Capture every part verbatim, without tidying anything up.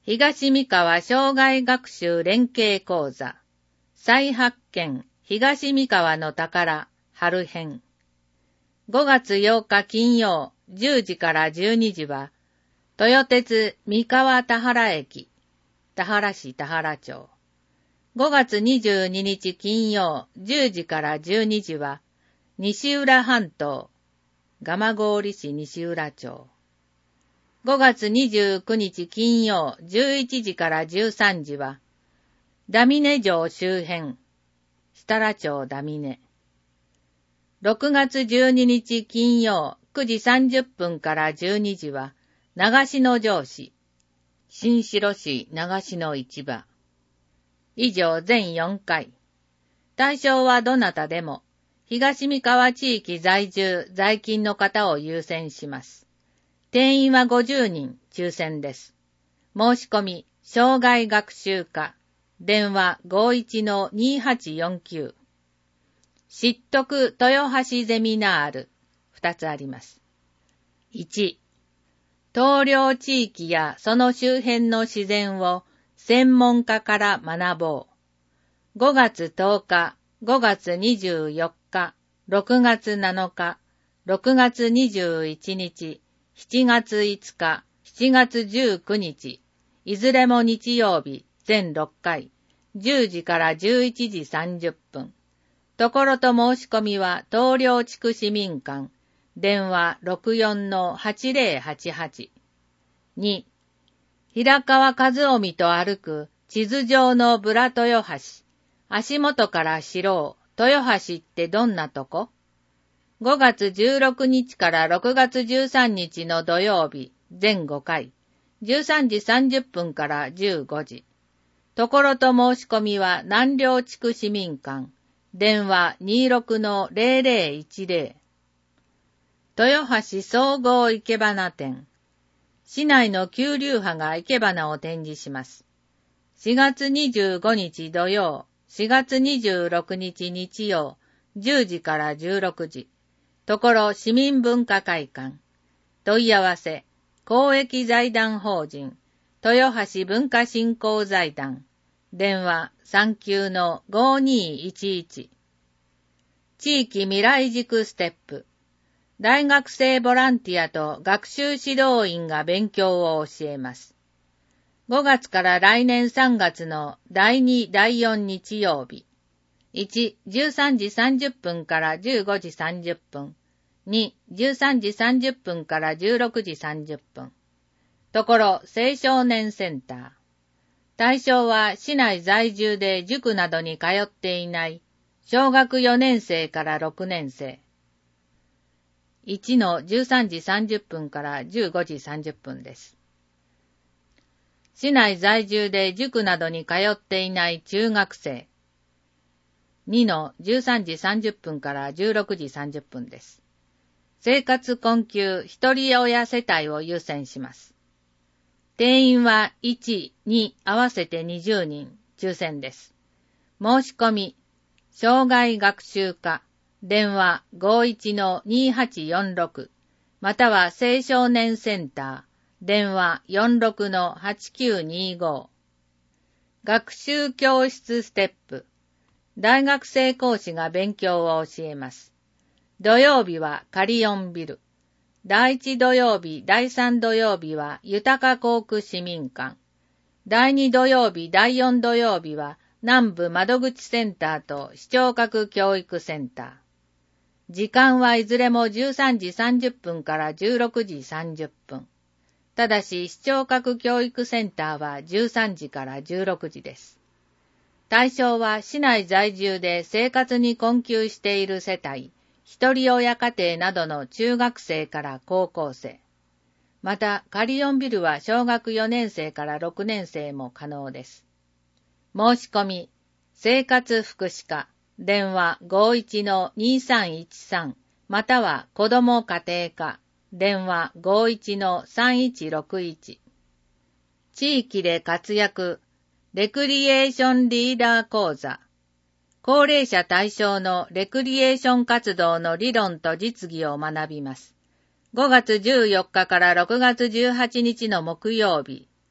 東三河生涯学習連携講座再発見東三河の宝春編。ごがつようか金曜じゅうじからじゅうにじは豊鉄三河田原駅田原市田原町。ごがつにじゅうににち金曜じゅうじからじゅうにじは西浦半島蒲郡市西浦町。ごがつにじゅうくにち金曜じゅういちじからじゅうさんじはダミネ城周辺設楽町ダミネ。ろくがつじゅうににち金曜くじさんじゅっぷんからじゅうにじは長篠城市新城市長篠市場。以上全よんかい。対象はどなたでも東三河地域在住在勤の方を優先します。定員はごじゅうにん抽選です。申し込み、生涯学習課、電話 ごいちのにはちよんきゅう。知得豊橋ゼミナール、ふたつあります。いち、東陵地域やその周辺の自然を専門家から学ぼう。ごがつとおか、ごがつにじゅうよっか、ろくがつなのか、ろくがつにじゅういちにち、しちがついつか、しちがつじゅうくにち、いずれも日曜日、全ろっかい、じゅうじからじゅういちじさんじゅっぷん。ところと申し込みは東陵地区市民館、電話 ろくよんのはちぜろはちはち。に、平川和臣と歩く地図上のブラ豊橋。足元から知ろう、豊橋ってどんなとこ？ごがつじゅうろくにちからろくがつじゅうさんにちの土曜日、全ごかい、じゅうさんじさんじゅっぷんからじゅうごじ。ところと申し込みは南陵地区市民館、電話 にじゅうろくのぜろぜろいちぜろ。豊橋総合生け花展。市内の急流派が生け花を展示します。しがつにじゅうごにち土曜、しがつにじゅうろくにち日曜、じゅうじからじゅうろくじ。ところ市民文化会館。問い合わせ、公益財団法人、豊橋文化振興財団。電話さんきゅうのごにいちいち。地域未来塾ステップ。大学生ボランティアと学習指導員が勉強を教えます。ごがつから来年さんがつのだいに、だいよん日曜日。いち、じゅうさんじさんじゅっぷんからじゅうごじさんじゅっぷん。に、じゅうさんじさんじゅっぷんからじゅうろくじさんじゅっぷん。ところ青少年センター。対象は市内在住で塾などに通っていない小学よねんせいからろくねんせい。いちのじゅうさんじさんじゅっぷんからじゅうごじさんじゅっぷんです。市内在住で塾などに通っていない中学生。にのじゅうさんじさんじゅっぷんからじゅうろくじさんじゅっぷんです。生活困窮一人親世帯を優先します。定員はいち、に合わせてにじゅうにん、抽選です。申し込み、生涯学習課、電話 ごいちのにはちよんろく、または青少年センター、電話 よんろくのはちきゅうにご。学習教室ステップ。大学生講師が勉強を教えます。土曜日はカリオンビル。第いち土曜日、だいさん土曜日は豊か航空市民館。だいに土曜日、だいよん土曜日は南部窓口センターと視聴覚教育センター。時間はいずれもじゅうさんじさんじゅっぷんからじゅうろくじさんじゅっぷん。ただし視聴覚教育センターはじゅうさんじからじゅうろくじです。対象は市内在住で生活に困窮している世帯、一人親家庭などの中学生から高校生。また、カリオンビルは小学よねんせいからろくねんせいも可能です。申し込み、生活福祉課、電話 ごいちのにさんいちさん、または子ども家庭課、電話 ごいちのさんいちろくいち。地域で活躍、レクリエーションリーダー講座。高齢者対象のレクリエーション活動の理論と実技を学びます。ごがつじゅうよっかからろくがつじゅうはちにちの木曜日、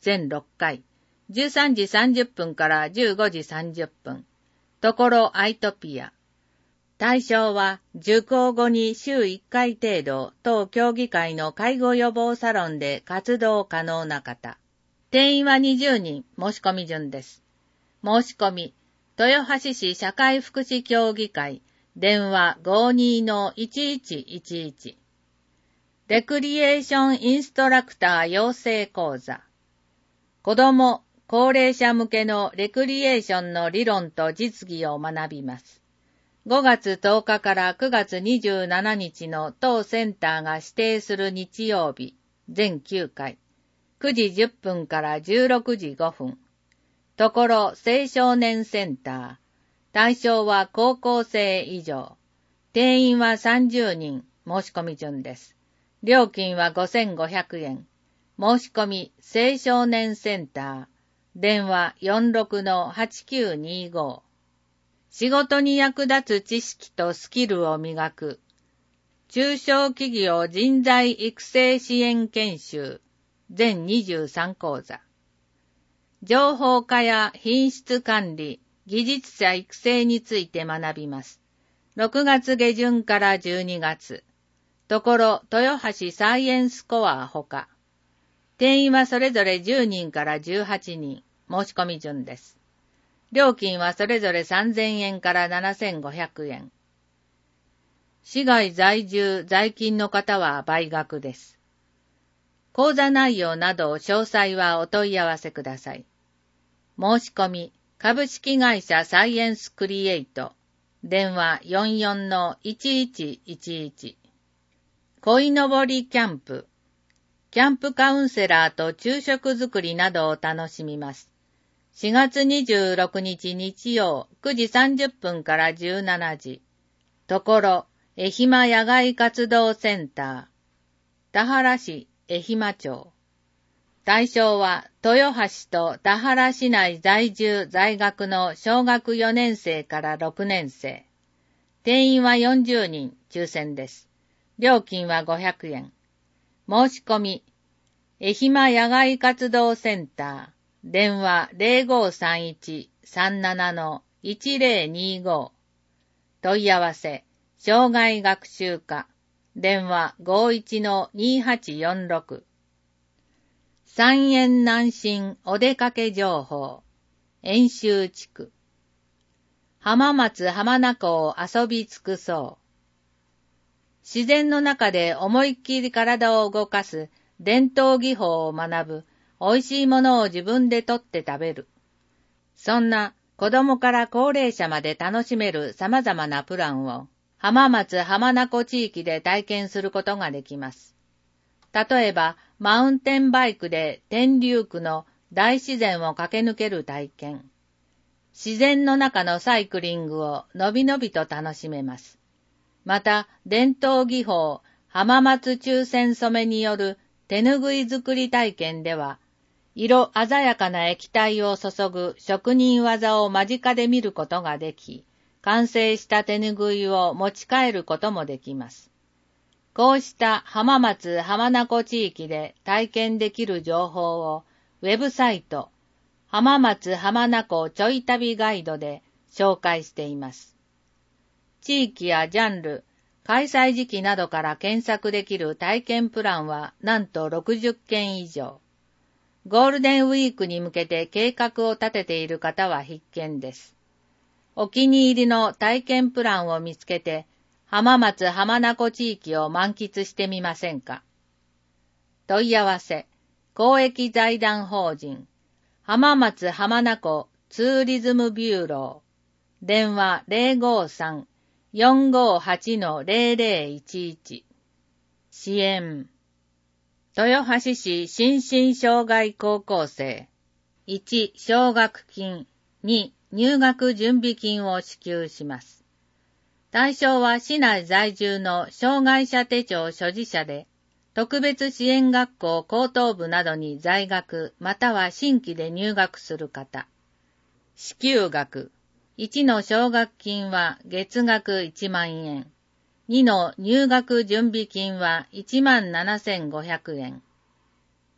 全ろっかい、じゅうさんじさんじゅっぷんからじゅうごじさんじゅっぷん、ところアイトピア。対象は受講後に週いっかい程度当協議会の介護予防サロンで活動可能な方。定員はにじゅうにん、申し込み順です。申し込み、豊橋市社会福祉協議会、電話 ごーにーのいちいちいちいち。レクリエーションインストラクター養成講座。子ども、高齢者向けのレクリエーションの理論と実技を学びます。ごがつとおかからくがつにじゅうしちにちの当センターが指定する日曜日、全きゅうかい、くじじゅっぷんからじゅうろくじごふん。ところ青少年センター。対象は高校生以上。定員はさんじゅうにん、申し込み順です。料金はごせんごひゃくえん。申し込み青少年センター。電話 よんろくのはちきゅうにーご。仕事に役立つ知識とスキルを磨く。中小企業人材育成支援研修。全にじゅうさんこうざ。情報化や品質管理、技術者育成について学びます。ろくがつげじゅんからじゅうにがつ。ところ豊橋サイエンスコアほか。定員はそれぞれじゅうにんからじゅうはちにん。申し込み順です。料金はそれぞれさんぜんえんからななせんごひゃくえん。市外在住在勤の方は倍額です。講座内容など詳細はお問い合わせください。申し込み、株式会社サイエンスクリエイト。電話 よんよんのいちいちいちいち。鯉のぼりキャンプ。キャンプカウンセラーと昼食作りなどを楽しみます。しがつにじゅうろくにち日曜くじさんじゅっぷんからじゅうしちじ。ところ、愛媛野外活動センター。田原市愛媛町。対象は豊橋と田原市内在住在学の小学よねんせいからろくねんせい。定員はよんじゅうにん、抽選です。料金はごひゃくえん。申し込み、愛媛野外活動センター。電話 ゼロごさんいち さんなな のいちゼロにご。問い合わせ、障害学習課。電話 ごいちのにはちよんろく。三円南進お出かけ情報。遠州地区。浜松浜名湖を遊び尽くそう。自然の中で思いっきり体を動かす伝統技法を学ぶ。美味しいものを自分で取って食べる。そんな子供から高齢者まで楽しめる様々なプランを浜松浜名湖地域で体験することができます。例えば、マウンテンバイクで天竜区の大自然を駆け抜ける体験。自然の中のサイクリングをのびのびと楽しめます。また、伝統技法浜松中線染めによる手ぬぐい作り体験では、色鮮やかな液体を注ぐ職人技を間近で見ることができ、完成した手ぬぐいを持ち帰ることもできます。こうした浜松浜名湖地域で体験できる情報をウェブサイト浜松浜名湖ちょい旅ガイドで紹介しています。地域やジャンル、開催時期などから検索できる体験プランはなんとろくじゅっけん以上。ゴールデンウィークに向けて計画を立てている方は必見です。お気に入りの体験プランを見つけて、浜松浜名湖地域を満喫してみませんか。問い合わせ、公益財団法人、浜松浜名湖ツーリズムビューロー、電話 ゼロごさん よんごはち のゼロゼロいちいち。支援。豊橋市心身障害高校生。いち、奨学金。に、入学準備金を支給します。対象は市内在住の障害者手帳所持者で、特別支援学校高等部などに在学または新規で入学する方。支給額。いちの奨学金は月額いちまんえん。にの入学準備金はいちまんななせんごひゃくえん。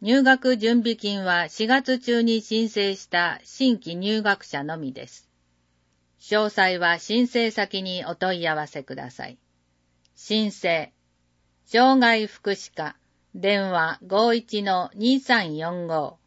入学準備金はしがつ中に申請した新規入学者のみです。詳細は申請先にお問い合わせください。申請、障害福祉課、電話 ごいちのにさんよんご